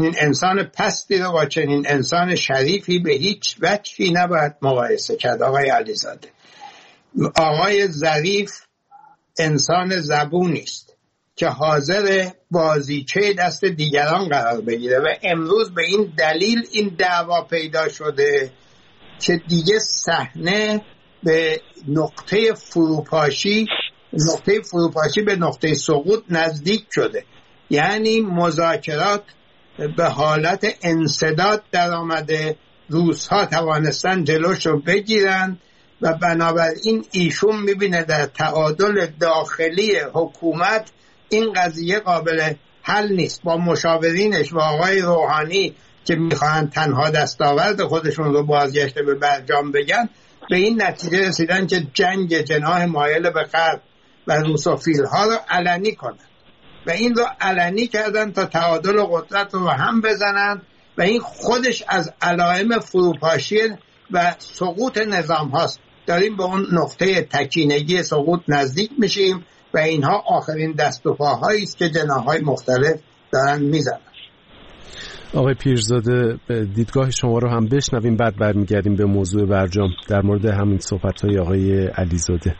چنین انسان پستی رو با چنین انسان شریفی به هیچ وجهی نباید مقایسه کرد. آقای علیزاده، آقای ظریف انسان زبونی است که حاضر بازیچه دست دیگران قرار بگیره و امروز به این دلیل این دعوا پیدا شده که دیگه صحنه به نقطه فروپاشی به نقطه سقوط نزدیک شده. یعنی مذاکرات به حالت انسداد در آمده، روس‌ها توانستن جلوش رو بگیرن و بنابراین ایشون میبینه در تعادل داخلی حکومت این قضیه قابل حل نیست. با مشاورینش و آقای روحانی که میخوان تنها دستاورد خودشون رو بازگشته به برجام بگن، به این نتیجه رسیدن که جنگ جناح مایل به غرب و روسوفیل ها رو علنی کنن و این رو علنی کردن تا تعادل قدرت رو هم بزنن و این خودش از علائم فروپاشی و سقوط نظام هاست. داریم به اون نقطه تکینگی سقوط نزدیک میشیم و اینها آخرین دست و پاهایی است که جناح‌های مختلف دارن میزنن. آقای پیرزاده، دیدگاه شما رو هم بشنویم، بعد برمیگردیم به موضوع برجام در مورد همین صحبت‌های آقای علیزاده.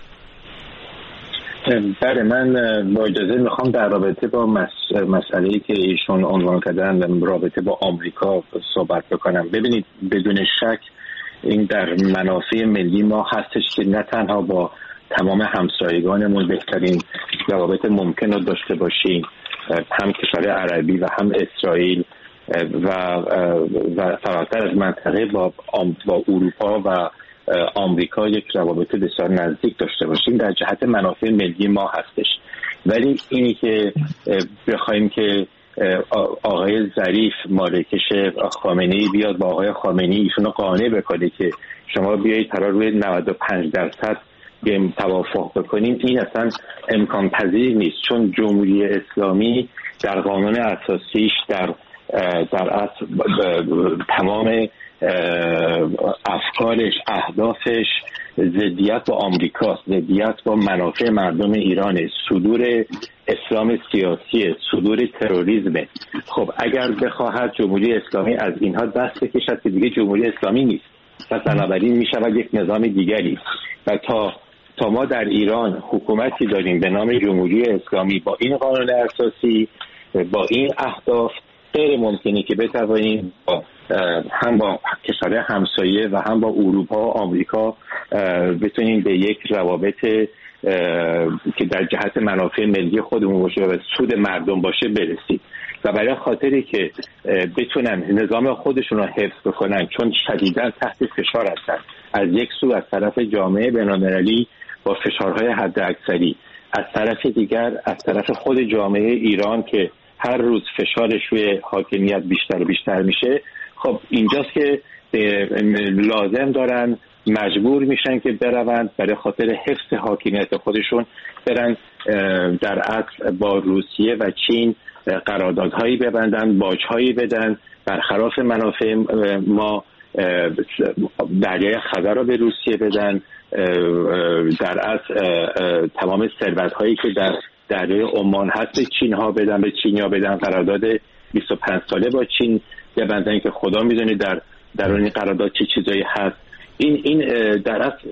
بله، من با اجازه میخوام در رابطه با مسئله‌ای که ایشون عنوان کردن رابطه با آمریکا صحبت بکنم. ببینید، بدون شک این در منافع ملی ما هستش که نه تنها با تمام همسایگانمون بهترین روابط ممکن رو داشته باشیم، هم کشور عربی و هم اسرائیل و فراتر از منطقه با اروپا و آمریکا یک روابط بسیار نزدیک داشته باشیم در جهت منافع ملی ما هستش. ولی اینی که بخوایم که آقای ظریف مالکش خامنه‌ای بیاد با آقای خامنه‌ای ایشونو قانع بکنه که شما بیایید قرار روی 95% بیایم توافق بکنیم، این اصلا امکان پذیر نیست، چون جمهوری اسلامی در قانون اساسیش در اصل تمام افکارش، اهدافش ضدیت با آمریکاست، ضدیت با منافع مردم ایرانه، صدور اسلام سیاسی، صدور تروریسم. خب اگر بخواهد جمهوری اسلامی از اینها دست بکشد که دیگه جمهوری اسلامی نیست، پس بنابراین میشود یک نظام دیگری. و تا ما در ایران حکومتی داریم به نام جمهوری اسلامی با این قانون اساسی، با این اهداف، غیر ممکنه که بتوانیم هم با کشور همسایه و هم با اروپا و آمریکا بتونیم به یک روابط که در جهت منافع ملی خودمون باشه و سود مردم باشه برسیم. و برای خاطری که بتونن نظام خودشون رو حفظ بکنن، چون شدیداً تحت فشار هستن، از یک سو از طرف جامعه بین‌المللی با فشارهای حداکثری، از طرف دیگر از طرف خود جامعه ایران که هر روز فشارش روی حاکمیت بیشتر و بیشتر میشه. خب اینجاست که لازم دارن، مجبور میشن که بروند برای خاطر حفظ حاکمیت خودشون برن در اصل با روسیه و چین قراردادهایی ببندن، باجهایی بدن، برخلاف منافع ما دریای خزر رو به روسیه بدن، در اصل تمام ثروت‌هایی که در دریای عمان هست به چین ها بدن، به چینیا بدن، قرارداد 25 ساله با چین ببندن که خدا میدونه در اون قرارداد چه چیزایی هست. این در اصل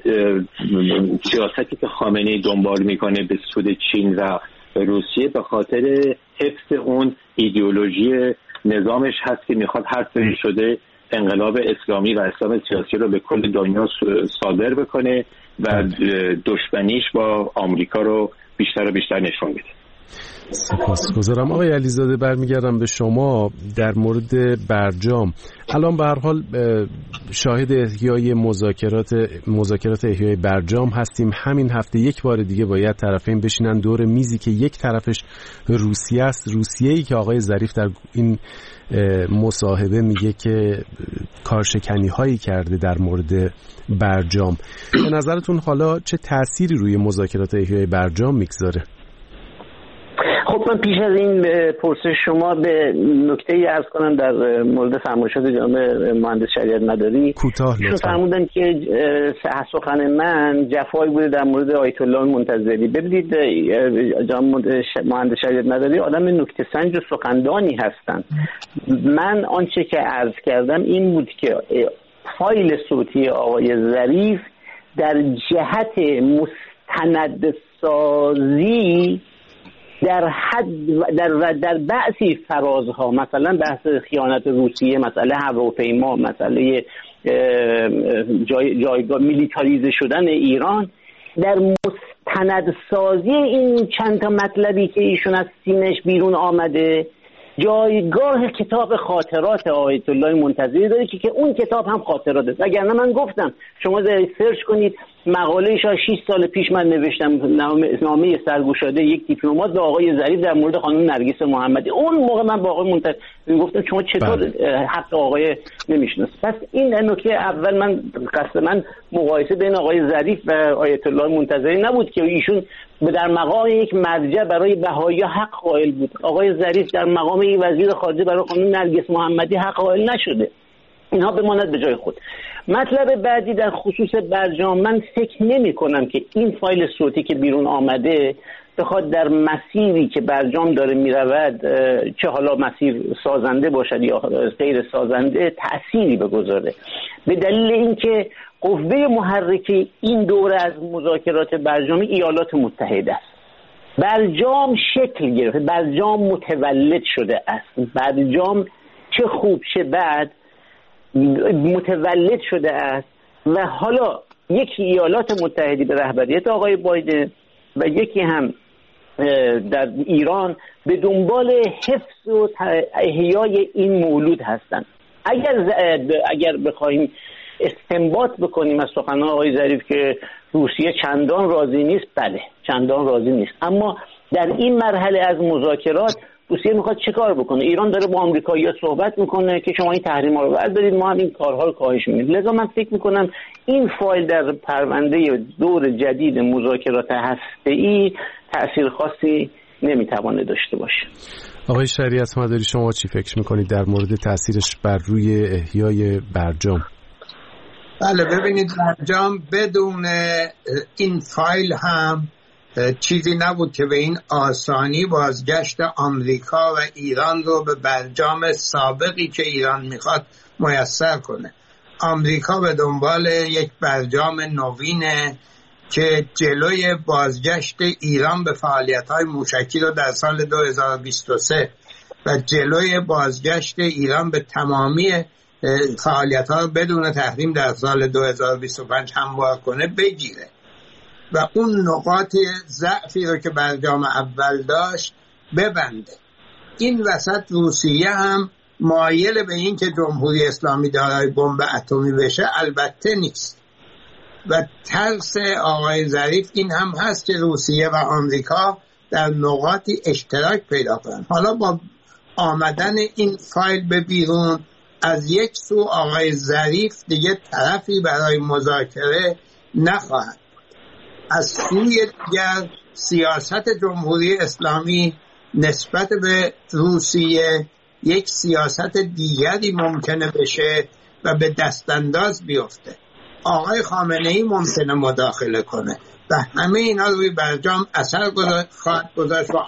سیاستی که خامنه‌ای دنبال میکنه به سود چین و روسیه به خاطر حفظ اون ایدئولوژی نظامش هست که میخواد هر طوری شده انقلاب اسلامی و اسلام سیاسی رو به کل دنیا صادر بکنه و دشمنیش با آمریکا رو بیشتر و بیشتر نشون میده. سپاسگزارم. آقای علیزاده، برمیگردم به شما در مورد برجام. الان به هر حال شاهد احیای مذاکرات احیای برجام هستیم. همین هفته یک بار دیگه باید طرفین بشینن دور میزی که یک طرفش روسیه است، روسیه‌ای که آقای ظریف در این مصاحبه میگه که کارشکنی هایی کرده در مورد برجام. به نظرتون حالا چه تأثیری روی مذاکرات احیای برجام میگذاره؟ خب من پیش از این پرسش شما به نکته‌ای عرض کنم در مورد فرمایشات جناب مهندس شریعت مداری. کوتاه ایشون فرمودن که سخن من جفایی بوده در مورد آیت الله منتظری. ببینید جناب مهندس شریعت مداری آدم نکته سنج و سخندانی هستند. من آنچه که عرض کردم این بود که فایل صوتی آقای ظریف در جهت مستندسازی در بعضی فرازها، مثلا بحث خیانت روسیه، مسئله هواپیما، مسئله جایگاه میلیتاریزه شدن ایران، در مستندسازی این چند تا مطلبی که ایشون از سینش بیرون آمده جایگاه کتاب خاطرات آیت الله منتظری داره که اون کتاب هم خاطراته. وگرنه من گفتم شما سرچ کنید مقاله 6 سال پیش من نوشتم، نامه سرگشاده یک دیپلمات به آقای ظریف در مورد خانم نرگس محمدی. اون موقع من با آقای منتظری گفتم شما چطور حق آقای نمیشناسید. پس این نکته اول. من قصد من مقایسه بین آقای ظریف و آیت الله منتظری نبود که ایشون در مقام یک مرجع برای بهایی حق قائل بود. آقای ظریف در مقام یک وزیر خارجه برای خانم نرگس محمدی حق قائل نشده. اینها بماند به جای خود. مطلب بعدی در خصوص برجام، من فکر نمی کنم که این فایل صوتی که بیرون آمده بخواد در مسیری که برجام داره می رود، چه حالا مسیر سازنده باشد یا غیر سازنده، تأثیری بگذاره. به دلیل اینکه قوه محرکه این دوره از مذاکرات برجامی ایالات متحده است. برجام شکل گرفته، برجام متولد شده است. برجام چه خوب چه بد متولد شده است و حالا یکی ایالات متحده به رهبریت آقای بایدن و یکی هم در ایران به دنبال حفظ و احیای این مولود هستند. اگر بخوایم استنباط بکنیم از سخنان آقای ظریف که روسیه چندان راضی نیست، بله چندان راضی نیست، اما در این مرحله از مذاکرات روسیه میخواد چه کار بکنه؟ ایران داره با آمریکایی‌ها صحبت میکنه که شما این تحریم‌ها رو بردارید، ما هم این کارها رو کاهش میدیم. لذا من فکر میکنم این فایل در پرونده دور جدید مذاکرات هسته‌ای تأثیر خاصی نمیتوانه داشته باشه. آقای شریعت مداری شما چی فکر میکنید در مورد تأثیرش بر روی احیای برجام؟ بله ببینید، برجام بدون این فایل هم چیزی نبود که به این آسانی بازگشت آمریکا و ایران رو به برجام سابقی که ایران میخواد میسر کنه. آمریکا به دنبال یک برجام نوینه که جلوی بازگشت ایران به فعالیت‌های موشکی رو در سال 2023 و جلوی بازگشت ایران به تمامی فعالیت‌ها بدون تحریم در سال 2025 هموار کنه بگیره و اون نقاط ضعفی رو که برجام اول داشت ببنده. این وسط روسیه هم مایل به این که جمهوری اسلامی دارای بمب اتمی بشه البته نیست و ترس آقای ظریف این هم هست که روسیه و آمریکا در نقاطی اشتراک پیدا کنند. حالا با آمدن این فایل به بیرون، از یک سو آقای ظریف دیگه طرفی برای مذاکره نخواهد، از سوی دیگر سیاست جمهوری اسلامی نسبت به روسیه یک سیاست دیگری ممکنه بشه و به دستانداز بیفته. آقای خامنه‌ای ممکنه مداخله کنه و همه اینا روی برجام اثر خواهد گذاشت و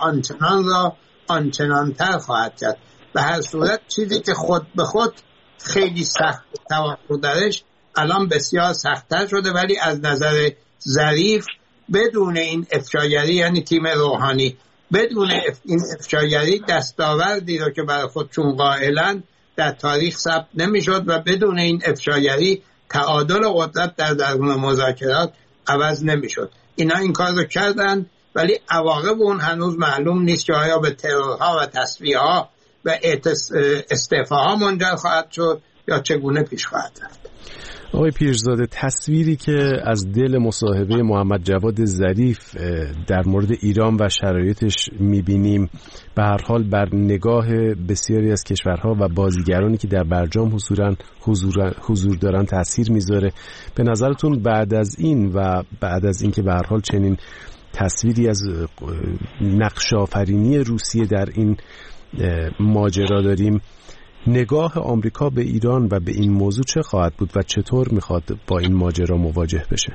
آنچنانتر خواهد کرد. به هر صورت چیزی که خود به خود خیلی سخت توقع درش الان بسیار سخت‌تر شده، ولی از نظر ظریف بدون این افشاگری، یعنی تیم روحانی بدون این افشاگری دستاوردی رو که برای خودشون قائلن در تاریخ ثبت نمیشد و بدون این افشاگری تعادل قدرت در درون مذاکرات عوض نمیشد. اینا این کار رو کردن ولی عواقب اون هنوز معلوم نیست که آیا به ترورها و تصفیه‌ها و استعفاها منجر خواهد شد یا چگونه پیش خواهد رفت. آقای پیرزاده، تصویری که از دل مصاحبه محمد جواد ظریف در مورد ایران و شرایطش می‌بینیم به هر حال بر نگاه بسیاری از کشورها و بازیگرانی که در برجام حضور دارن تأثیر میذاره. به نظرتون بعد از این و بعد از این که به هر حال چنین تصویری از نقش آفرینی روسیه در این ماجرا داریم، نگاه آمریکا به ایران و به این موضوع چه خواهد بود و چطور میخواد با این ماجرا مواجه بشه؟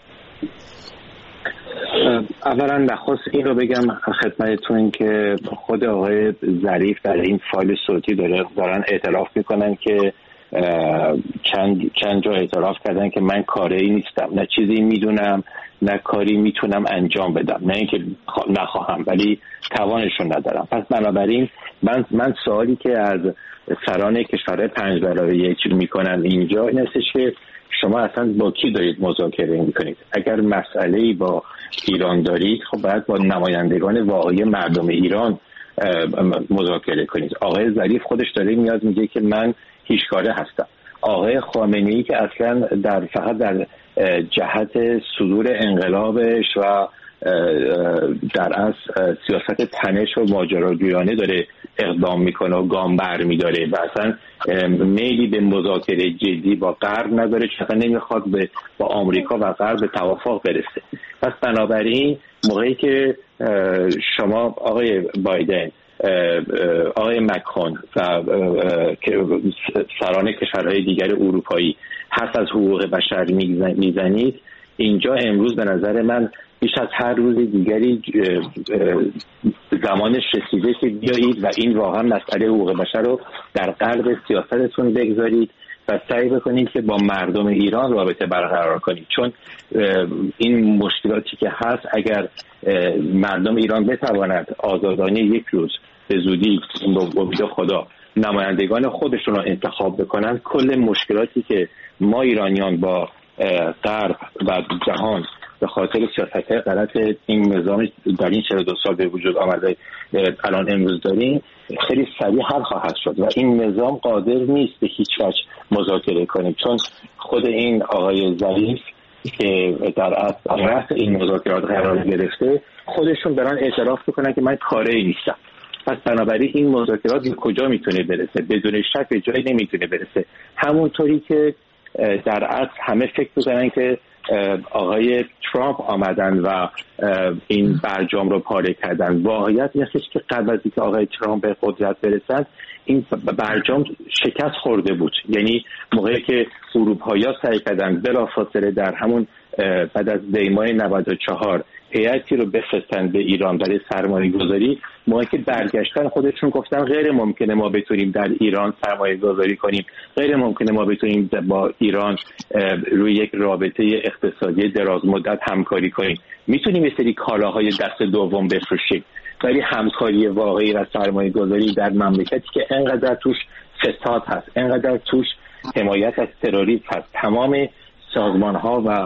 اولا نخست این رو بگم خدمتتون که خود آقای ظریف در این فایل صوتی دارن اعتراف میکنن که چند جا اعتراف کردن که من کاری نیستم، نه چیزی میدونم نه کاری میتونم انجام بدم، نه اینکه نخواهم ولی توانشون ندارم. پس بنابراین من سوالی که از سران کشورهای 5+1 میکنم اینجا این هستش که شما اصلا با کی دارید مذاکره میکنید؟ اگر مسئله‌ای با ایران دارید خب باید با نمایندگان واقعی مردم ایران مذاکره کنید. آقای ظریف خودش داره میاد میگه که من هیچکاره هستم. آقای خامنه‌ای که اصلا فقط در جهت صدور انقلابش و در اصل سیاست تنش و ماجراجویانه داره اقدام میکنه و گام برمیداره و اصلا میلی به مذاکره جدی با غرب نداره، چون نمیخواد با آمریکا و غرب به توافق برسه. پس بنابراین موقعی که شما آقای بایدن، آقای مکرون و سران کشورهای دیگر اروپایی حرف از حقوق بشر میزنید، اینجا امروز به نظر من بیش از هر روز دیگری زمانش رسیده که بیایید و این واقعا مسئله حقوق بشر رو در قلب سیاستتون بگذارید و سعی بکنید که با مردم ایران رابطه برقرار کنید، چون این مشکلاتی که هست اگر مردم ایران بتواند آزادانه یک روز به زودی با امید خدا نمایندگان خودشون رو انتخاب بکنن، کل مشکلاتی که ما ایرانیان با غرب و جهان به خاطر سیاست غلط این نظام در این 42 سال به وجود آمده الان امروز داریم خیلی سریع حل خواهد شد و این نظام قادر نیست به هیچ وجه مذاکره کنیم، چون خود این آقای ظریف که در اصل رأس این مذاکرات قرار گرفته خودشون برن اعتراف بکنن که من کاری نیستم. پس بنابراین این مذاکرات به کجا میتونه برسه؟ بدون شک به جایی نمیتونه برسه. همونطوری که در اصل همه فکر می‌کنن که آقای ترامپ آمدن و این برجام رو پاره کردن. واقعیت نیستش که قبل از اینکه آقای ترامپ به قدرت برسند این برجام شکست خورده بود. یعنی موقعی که اروپایی‌ها سعی کردن بلافاصله در همون بعد از دیماه 94 هیئتی رو بفرستن به ایران برای سرمایه گذاری، موقعی که برگشتن خودشون گفتن غیر ممکنه ما بتونیم در ایران سرمایه گذاری کنیم، غیر ممکنه ما بتونیم با ایران روی یک رابطه اقتصادی دراز مدت همکاری کنیم، میتونیم یه سری کالاهای دست دوم بفروشیم، ولی همکاری واقعی و سرمایه گذاری در مملکتی که انقدر توش فساد هست، انقدر توش حمایت از تروریسم هست، تمام سازمان ها و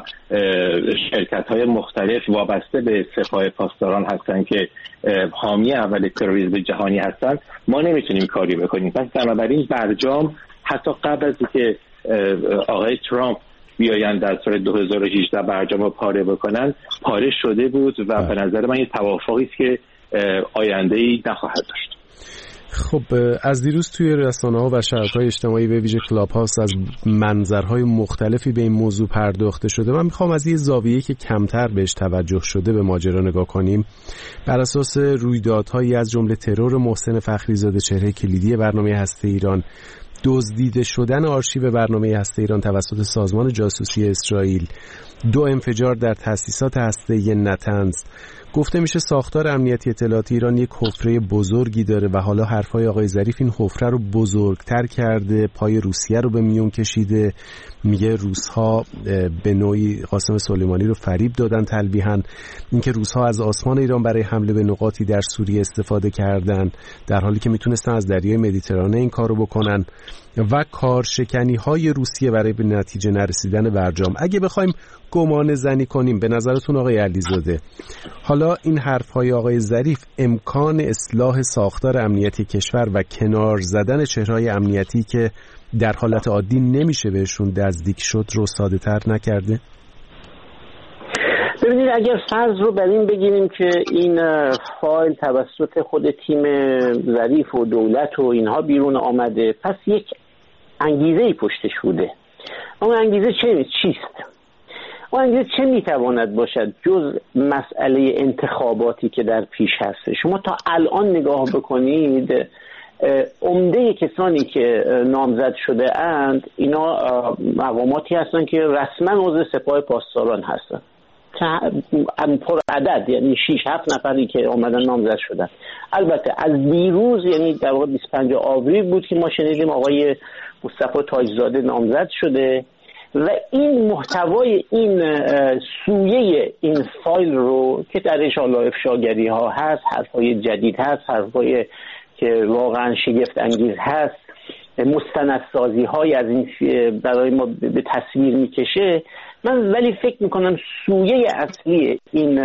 شرکت های مختلف وابسته به سپاه پاسداران هستن که حامی اول تروریسم جهانی هستن، ما نمیتونیم کاری بکنیم. پس بنابراین برجام حتی قبل از اینکه آقای ترامپ بیاین در سال 2018 برجام رو پاره بکنن پاره شده بود و به نظر من یه توافقی است که آینده‌ای نخواهد داشت. خب از دیروز توی رسانه‌ها و شبکه‌های اجتماعی به ویژه کلاب هاوس از منظرهای مختلفی به این موضوع پرداخته شده. من میخوام از یه زاویه‌ای که کمتر بهش توجه شده به ماجرا نگاه کنیم. بر اساس رویدادهایی از جمله ترور محسن فخریزاده، چهره کلیدی برنامه هسته ایران، دزدیده شدن آرشیو برنامه هسته ایران توسط سازمان جاسوسی اسرائیل، 2 انفجار در تأسیسات هسته‌ای نتنز، گفته میشه ساختار امنیتی اطلاعاتی ایران یک حفره بزرگی داره و حالا حرفای آقای ظریف این حفره رو بزرگتر کرده، پای روسیه رو به میون کشیده. میگه روس‌ها به نوعی قاسم سلیمانی رو فریب دادن تلویحاً، اینکه روس‌ها از آسمان ایران برای حمله به نقاطی در سوریه استفاده کردن در حالی که میتونستن از دریای مدیترانه این کارو بکنن و کارشکنی‌های روسیه برای به نتیجه نرسیدن برجام. اگه بخوایم گمان زنی کنیم به نظرتون آقای علیزاده، حالا این حرف‌های آقای ظریف امکان اصلاح ساختار امنیتی کشور و کنار زدن چهره‌های امنیتی که در حالت عادی نمیشه بهشون نزدیک شد رو ساده‌تر نکرده؟ ببینید اگر فرض رو بر این بگیریم که این فایل توسط خود تیم ظریف و دولت و اینها بیرون آمده، پس یک انگیزه‌ای پشتش بوده. اما انگیزه چیست؟ اون انگیزه چه میتواند باشد جز مسئله انتخاباتی که در پیش هست؟ شما تا الان نگاه بکنید، عمده کسانی که نامزد شده اند اینا مقاماتی هستن که رسما عضو سپاه پاسداران هستن، پر عدد، یعنی 6-7 نفری که اومدن نامزد شدن. البته از دیروز، یعنی در واقع 25 آوریل بود که ما شنیدیم آقای مصطفی تاجزاده نامزد شده و این محتوای این سویه این فایل رو که درش حالا افشاگری ها هست، حرفای جدید هست، حرفای که واقعا شگفت انگیز هست، مستندسازی های از این برای ما به تصویر میکشه. من ولی فکر میکنم سویه اصلی این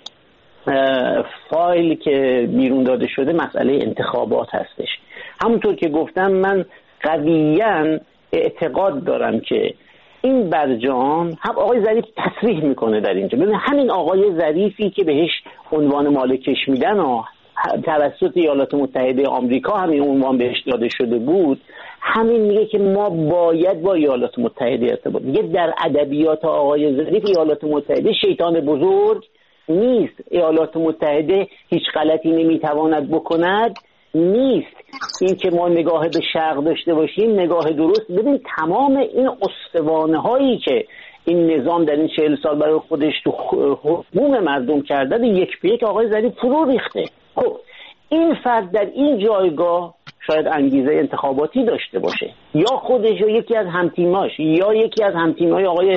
فایل که بیرون داده شده مسئله انتخابات هستش. همونطور که گفتم من قویاً اعتقاد دارم که این برجام، هم آقای ظریف تصریح میکنه در اینجا، ببین همین آقای ظریفی که بهش عنوان مالکش میدن و توسط ایالات متحده آمریکا همین عنوان بهش داده شده بود، همین میگه که ما باید با ایالات متحده ارتباط. میگه در ادبیات آقای ظریف ایالات متحده شیطان بزرگ نیست، ایالات متحده هیچ غلطی نمیتواند بکند نیست، این که ما نگاه به شرق داشته باشیم نگاه درست. ببین تمام این استوانه هایی که این نظام در این 40 سال برای خودش تو حقوق مردم کرده یک به یک آقای ظریف فرو ریخته. خب این فرد در این جایگاه شاید انگیزه انتخاباتی داشته باشه، یا خودش یا یکی از همتیماش یا یکی از همتیمای آقای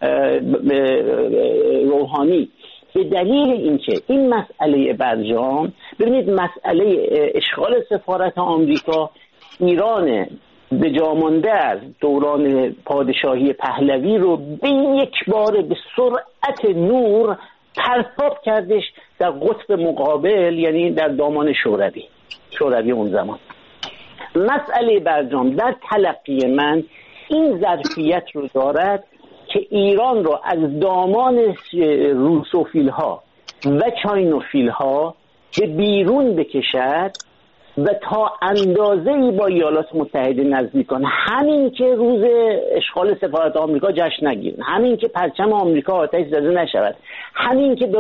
روحانی، به دلیل اینکه این مسئله برجام، ببینید مسئله اشغال سفارت آمریکا ایران به جا مانده از دوران پادشاهی پهلوی رو به یک بار به سرعت نور پرتاب کردش در قطب مقابل، یعنی در دامان شوروی اون زمان. مسئله برجام در تلقی من این ظرفیت رو دارد که ایران رو از دامان روسوفیل ها و چاینوفیل ها به بیرون بکشد و تا اندازه‌ای با ایالات متحده نزدیک کنه. همین که روز اشغال سفارت آمریکا جشن نگیرن، همین که پرچم آمریکا آتش زده نشود، همین که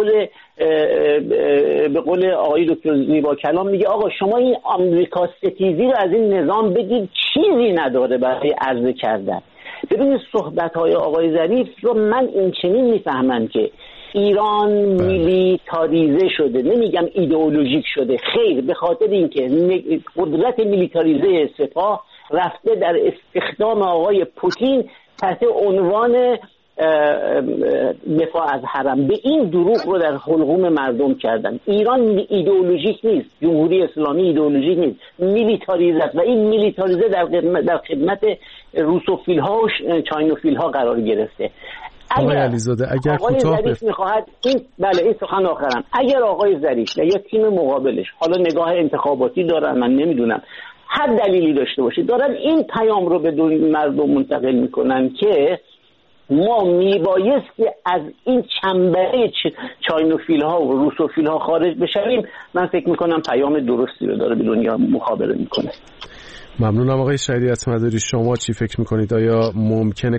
به قول آقای دکتر زیبا کلام میگه آقا شما این آمریکا ستیزی رو از این نظام بگید، چیزی نداره برای عرضه کردن. ببینید صحبت‌های آقای ظریف رو من این چنین میفهمم که ایران میلیتاریزه شده، نمیگم ایدئولوژیک شده، خیر، به خاطر اینکه قدرت میلیتاریزه سپاه رفته در استخدام آقای پوتین تحت عنوان دفاع از حرم. به این دروغ رو در حلقوم مردم کردن. ایران ایدئولوژیک نیست، جمهوری اسلامی ایدئولوژیک نیست، میلیتاریزه است و این میلیتاریزه در خدمت روسوفیل ها و چاینوفیل ها قرار گرفته. آقای علیزاده اگر کوتاه میخواهد این سخن آخرم، اگر آقای ظریف یا تیم مقابلش حالا نگاه انتخاباتی دارن، من نمیدونم، هر دلیلی داشته باشه، دارن این پیام رو به مردم منتقل میکنن که ما میبایستی از این چنبره چاینوفیل ها و روسوفیل ها خارج بشویم. من فکر میکنم پیام درستی رو داره به دنیا مخابره میکنه. ممنونم آقای شریعت مداری. شما چی فکر میکنید؟ آیا ممکنه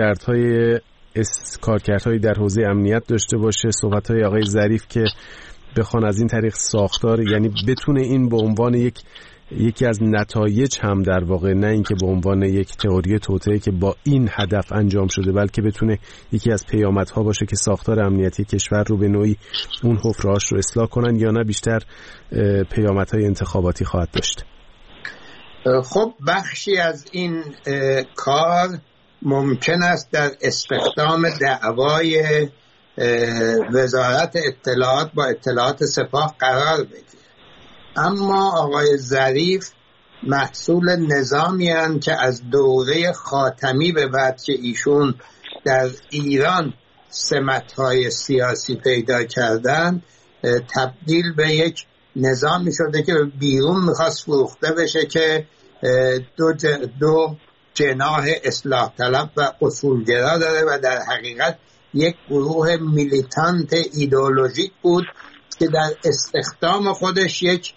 کارکردهایی در حوزه امنیت داشته باشه صحبت‌های آقای ظریف که بخوان از این طریق ساختار، یعنی بتونه این به عنوان یکی از نتایج هم در واقع، نه اینکه به عنوان یک تئوری توطئه که با این هدف انجام شده، بلکه بتونه یکی از پیامدها باشه که ساختار امنیتی کشور رو به نوعی اون حفره‌هاش رو اصلاح کنن، یا نه بیشتر پیامدهای انتخاباتی خواهد داشت؟ خب بخشی از این کار ممکن است در استخدام دعوای وزارت اطلاعات با اطلاعات سپاه قرار بگیره، اما آقای ظریف محصول نظامی هستند که از دوره خاتمی به بعد که ایشون در ایران سمت‌های سیاسی پیدا کردن تبدیل به یک نظامی شده که بیرون میخواست فروخته بشه که دو جناح اصلاح طلب و اصولگرا داره و در حقیقت یک گروه میلیتانت ایدئولوژیک بود که در استخدام خودش یک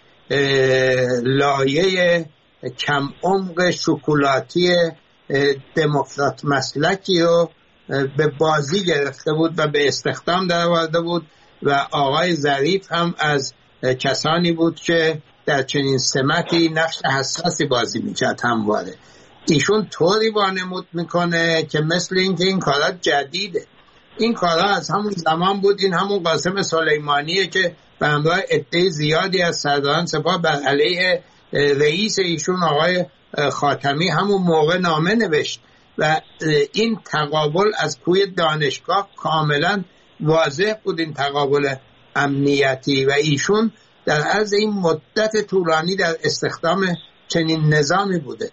لایه کم عمق شکلاتی دموکرات مسلکی رو به بازی گرفته بود و به استخدام در آورده بود و آقای ظریف هم از کسانی بود که در چنین سمتی نقش حساسی بازی میکرد همواره. ایشون طوری وانمود میکنه که مثل اینکه این کارا جدیده. این کارا از همون زمان بود. این همون قاسم سلیمانیه که به همراه عده زیادی از سرداران سپاه بر علیه رئیس ایشون آقای خاتمی همون موقع نامه نوشت و این تقابل از کوی دانشگاه کاملا واضح بود، این تقابل امنیتی، و ایشون در عرض این مدت طولانی در استخدام چنین نظامی بوده.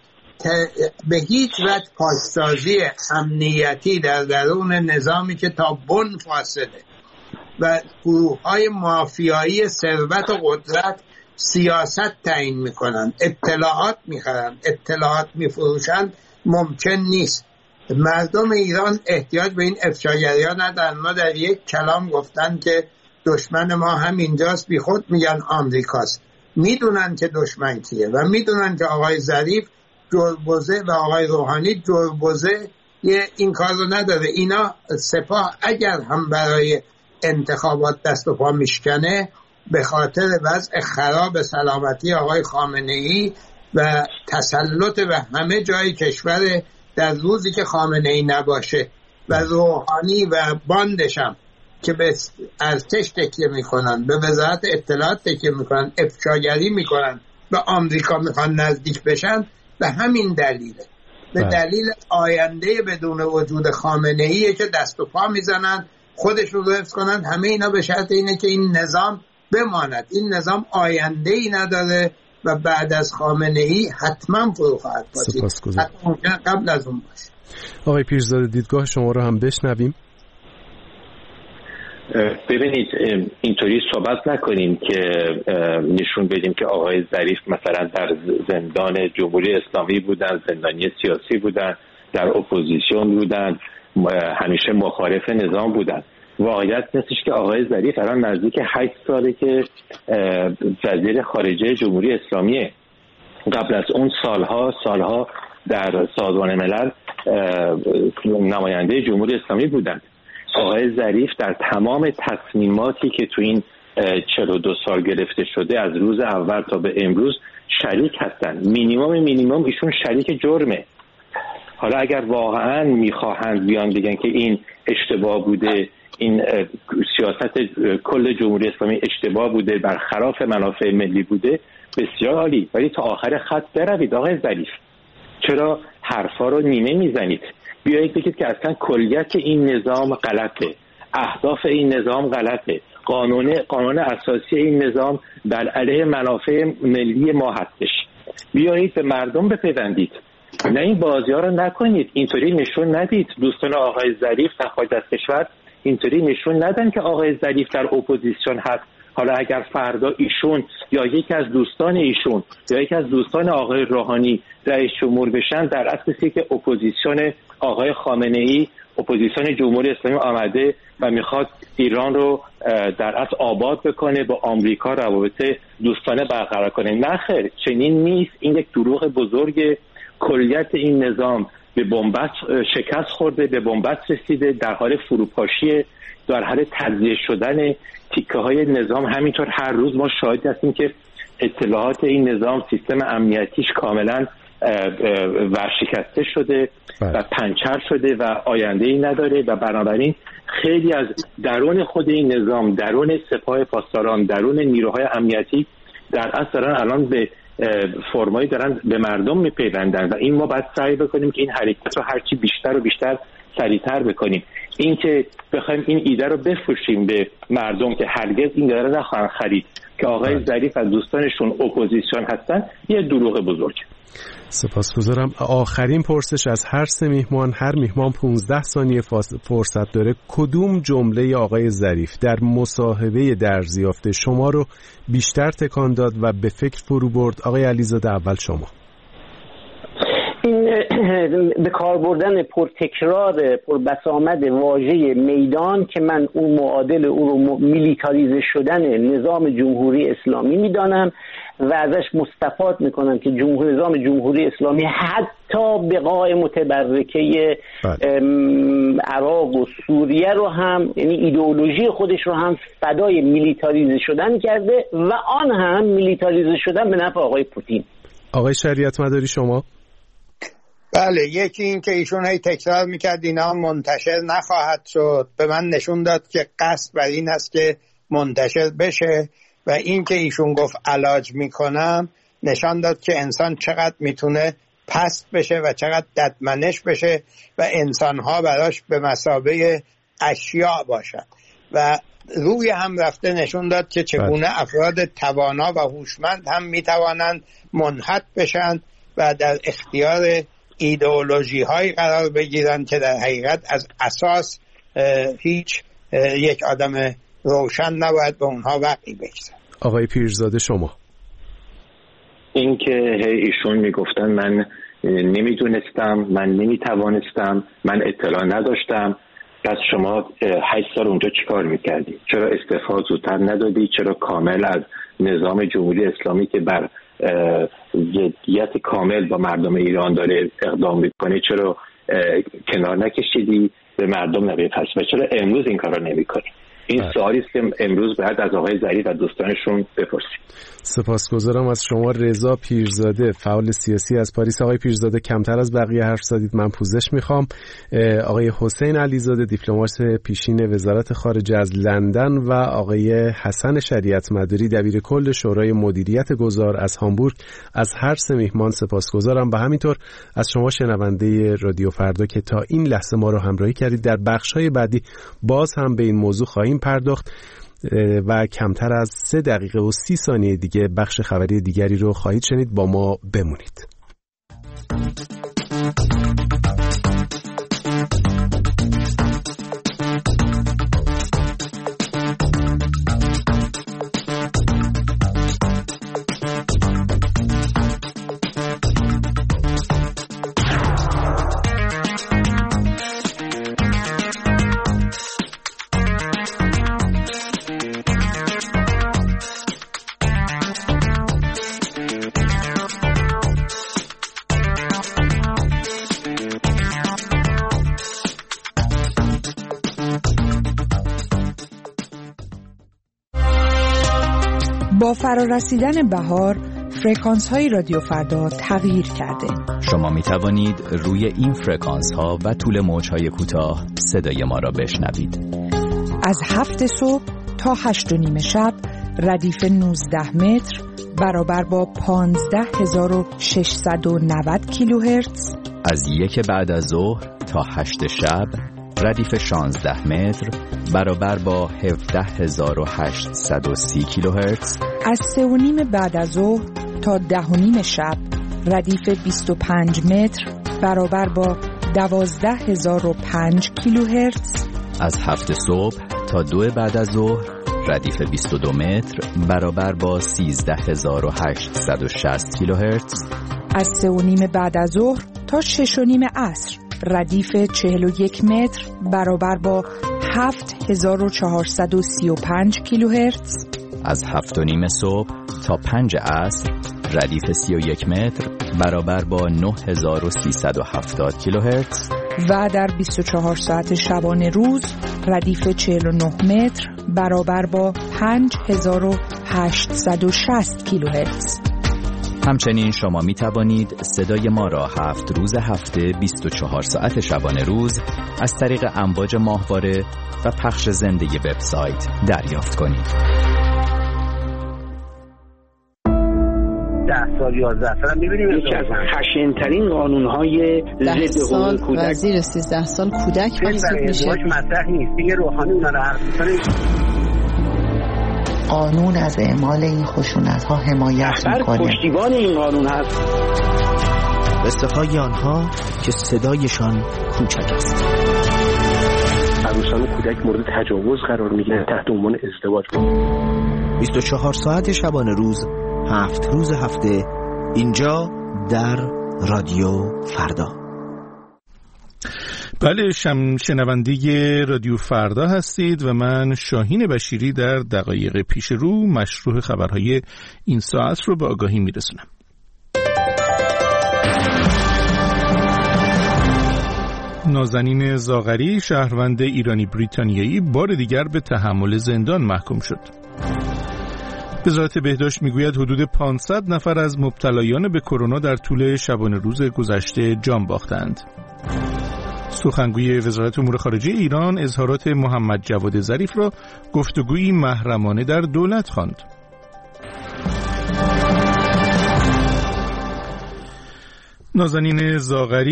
به هیچ وجه پاسداری امنیتی در درون نظامی که تا بن فاسده و گروه‌های مافیایی ثروت و قدرت سیاست تعیین میکنن، اطلاعات میخرن، اطلاعات میفروشن، ممکن نیست. مردم ایران احتیاج به این افشاگری‌ها ندارن. ما در یک کلام گفتن که دشمن ما همینجاست، بی خود میگن آمریکاست. میدونن که دشمن کیه و میدونن که آقای ظریف جربوزه و آقای روحانی جربوزه این کار رو نداره. اینا سپاه اگر هم برای انتخابات دست و پا میشکنه به خاطر وضع خراب سلامتی آقای خامنه‌ای و تسلط به همه جای کشور در روزی که خامنه‌ای نباشه و روحانی و باندشم که به ارتش تکیه میکنن، به وزارت اطلاعات تکیه میکنن، افشاگری میکنن، به آمریکا میخوان نزدیک بشن، به همین دلیله. به دلیل آینده بدون وجود خامنه‌ایه که دست و پا میزنن خودشون رو حفظ کنن. همه اینا به شرط اینه که این نظام بماند. این نظام آینده ای نداره و بعد از خامنه‌ای حتما فرو خواهد پاشید. حتما قبل از اون باشه. آقای پیرزاده دیدگاه شما رو هم بشنویم. ببینید اینطوری صحبت نکنیم که نشون بدیم که آقای ظریف مثلا در زندان جمهوری اسلامی بودن، زندانی سیاسی بودن، در اپوزیسیون بودن، همیشه مخالف نظام بودن. واقعیت نیستش که آقای ظریف الان نزدیک 8 ساله که وزیر خارجه جمهوری اسلامیه. قبل از اون سالها در سازمان ملل نماینده جمهوری اسلامی بودند. آقای ظریف در تمام تصمیماتی که تو این 42 سال گرفته شده از روز اول تا به امروز شریک هستن. مینیمم ایشون شریک جرمه. حالا اگر واقعا میخواهند بیان بگن که این اشتباه بوده، این سیاست کل جمهوری اسلامی اشتباه بوده، برخلاف منافع ملی بوده، بسیار عالی، ولی تا آخر خط بروید آقای ظریف. چرا حرفا رو نیمه میزنید؟ بیایید بگید که اصلا کلیت این نظام غلطه، اهداف این نظام غلطه، قانون اساسی این نظام در علیه منافع ملی ما هستش. بیایید به مردم بپیوندید، نه این بازی ها رو نکنید. اینطوری نشون ندید دوستان آقای ظریف در خارج از کشور اینطوری نشون ندن که آقای ظریف در اپوزیسیون هست. حالا اگر فردا ایشون یا یکی از دوستان ایشون یا یکی از دوستان آقای روحانی رئیس جمهور بشن، در اصل که اپوزیسیون آقای خامنه‌ای، اپوزیسیون جمهوری اسلامی آمده و میخواد ایران رو در اصل آباد بکنه، با آمریکا روابط دوستانه برقرار کنه. نه خیر، چنین نیست. این یک دروغ بزرگ. کلیت این نظام به بنبست شکست خورده، به بنبست رسیده، در حال فروپاشی، در حال تجزیه شدن تیکه های نظام. همینطور هر روز ما شاهد هستیم که اطلاعات این نظام، سیستم امنیتیش کاملا ورشکسته شده و پنچر شده و آینده‌ای نداره و بنابراین خیلی از درون خود این نظام، درون سپاه پاسداران، درون نیروهای امنیتی در اصل دارن الان به فرمایی دارن به مردم میپیوندن و این ما باید سعی بکنیم که این حرکت رو هرچی بیشتر و بیشتر سریعتر بکنیم. این که بخوایم این ایده رو بفروشیم به مردم که هرگز این ایده رو نخواهند خرید که آقای ظریف از دوستانشون اپوزیسیون هستن، یه دروغ بزرگ. سپاسگزارم. آخرین پرسش از هر سه میهمان. هر میهمان 15 ثانیه فرصت داره. کدوم جمله آقای ظریف در مصاحبه درزیافته شما رو بیشتر تکان داد و به فکر فرو برد؟ آقای علیزاده اول شما. این به کار بردن پرتکرار پربسامد واژه میدان که من اون معادل او رو میلیتاریزه شدن نظام جمهوری اسلامی میدانم. و ازش مستفاد میکنن که نظام جمهوری اسلامی حتی بقاع متبرکه عراق و سوریه رو هم، یعنی ایدئولوژی خودش رو هم فدای میلیتاریزه شدن کرده و آن هم میلیتاریزه شدن به نفع آقای پوتین. آقای شریعت مداری شما؟ بله، یکی این که ایشون هی تکرار میکرد اینا منتشر نخواهد شد، به من نشون داد که قصد بر این است که منتشر بشه، و این که ایشون گفت علاج میکنم نشان داد که انسان چقدر میتونه پست بشه و چقدر ددمنش بشه و انسانها براش به مثابه اشیاء باشن، و روی هم رفته نشون داد که چگونه افراد توانا و هوشمند هم میتوانند منحط بشن و در اختیار ایدئولوژی هایی قرار بگیرن که در حقیقت از اساس هیچ یک آدم روشن نباید به اونها وقعی بگذاره. آقای پیرزاده شما؟ این که ایشون میگفتن من نمیدونستم، من نمیتوانستم، من اطلاع نداشتم، پس شما 8 سال اونجا چیکار میکردی؟ چرا استعفا زودتر ندادی؟ چرا کامل از نظام جمهوری اسلامی که بر ضدیت کامل با مردم ایران داره اقدام میکنه چرا کنار نکشیدی؟ به مردم نمیپس و چرا امروز این کارا نمیکنی؟ این سوالی است که امروز باید از آقای ظریف و دوستانشون بپرسیم. سپاسگزارم از شما. رضا پیرزاده، فعال سیاسی از پاریس. آقای پیرزاده کمتر از بقیه حرف زدید، من پوزش میخوام. آقای حسین علیزاده دیپلمات پیشین وزارت خارجه از لندن و آقای حسن شریعت مداری دبیر کل شورای مدیریت گذار از هامبورگ، از هر سه میهمان سپاسگزارم و همینطور از شما شنونده رادیو فردا که تا این لحظه ما رو همراهی کردید. در بخش‌های بعدی باز هم به این موضوع خواهیم پرداخت و کمتر از 3 دقیقه و 30 ثانیه دیگه بخش خبری دیگری رو خواهید شنید. با ما بمونید. با فرارسیدن بهار فرکانس‌های رادیو فردا تغییر کرده. شما می توانید روی این فرکانس‌ها و طول موج‌های کوتاه صدای ما را بشنوید. از 7 صبح تا 8:30 شب ردیف 19 متر برابر با 15690 کیلوهرتز. از 1 بعد از ظهر تا 8 شب ردیف 16 متر برابر با 17830 کیلوهرتز. از 3:30 بعد از ظهر تا 10:30 شب ردیف 25 متر برابر با 12005 کیلوهرتز. از 7 صبح تا 2 بعد از ظهر ردیف 22 متر برابر با 13860 کیلوهرتز. از 3:30 بعد از ظهر تا 6:30 عصر ردیف 41 متر برابر با 7435 کیلوهرتز. از 7:30 صبح تا 5 عصر ردیف 31 متر برابر با 9370 کیلوهرتز. و در 24 ساعت شبانه روز ردیف 49 متر برابر با 5860 کیلوهرتز. همچنین شما می توانید صدای ما را 7 روز هفته 24 ساعت شبانه روز از طریق امواج ماهواره و پخش زنده وبسایت دریافت کنید. 10 سال 11 سال می‌بینیم یکی از خشن‌ترین قانون‌های ضد حقوق کودک و زیر 13 سال کودک محسوب میشه. مطرح نیست دیگه. روحانی اونا رو حرف می‌زنه. قانون از اعمال این خشونت‌ها حمایت می‌کنه. پشتیبان این قانون هست. استفای آنها که صدایشان کوچک است. عروسان و کودک مورد تجاوز قرار می‌گیرند تحت عنوان ازدواج. 24 ساعت شبانه روز 7 روز هفته اینجا در رادیو فردا. بله، شنونده رادیو فردا هستید و من شاهین بشیری در دقایق پیش رو مشروع خبرهای این ساعت رو به آگاهی میرسونم. نازنین زاغری، شهروند ایرانی بریتانیایی، بار دیگر به تحمل زندان محکوم شد. وزارت بهداشت میگوید حدود 500 نفر از مبتلایان به کرونا در طول شبانه روز گذشته جان باختند. سخنگوی وزارت امور خارجه ایران اظهارات محمد جواد ظریف را گفتگویی محرمانه در دولت خواند. نازنین زاغری